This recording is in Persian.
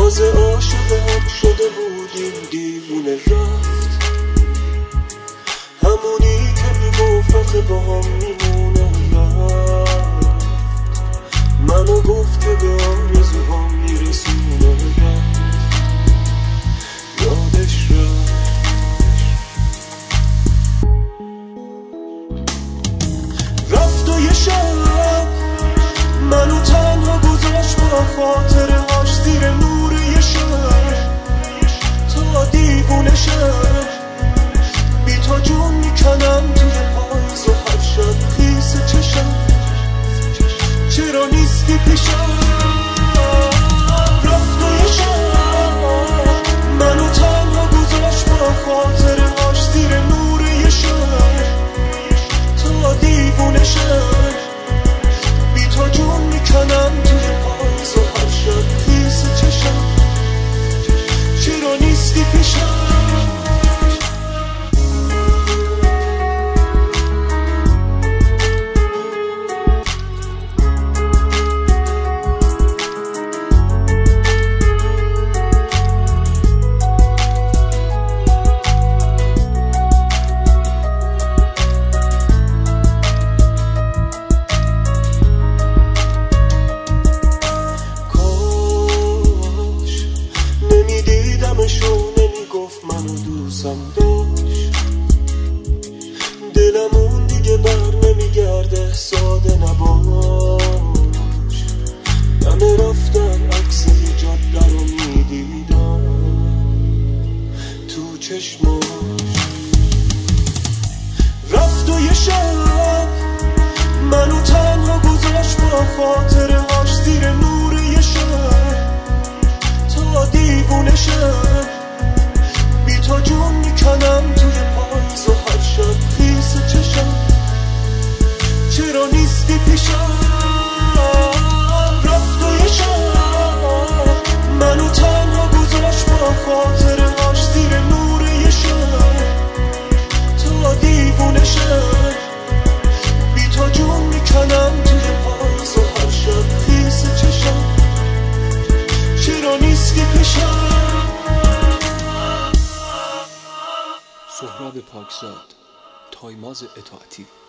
تازه عاشق هم شده بودیم، دیوونه رفت. همونی که میگفت آخه با هم میمونه رفت. منو گفت که به آرزوهام میرسونه رفت. یادش رفت و یه شب منو تنها گذاشت با خاطرهاش زیر نور یه شب تا دیوونه شب. بی تو جون میکنم توی پاییز و هر شب خیس چشم چرا نیستی پیشم. رفت و یه شب منو تنها گذاشت با خاطرهاش زیر نور یه شب تا دیوونه شب. بی تو جون میکنم توی پاییز و هر شب خیس چشم چرا نیستی پیشم. منو دوستم داشت دلمون دیگه بر نمیگرده ساده نباش. همه رفتن عکس یه جاده رو میدیدم تو چشماش. رفت و یه شب منو تنها گذاشت با خاطرهاش زیر نور یه شب تا دیوونه شب. بی تو جون میکنم توی پاییز و هر شب خیس چشم چرا نیستی پیشم. رفت و یه شب منو تنها گذاشت با خاطرهاش زیر نور یه شب تا دیوونه شب. بی تو جون میکنم توی پاییز و هر شب خیس چشم چرا نیستی پیشم. سهراب پاکزاد، تایماز اطاعتی.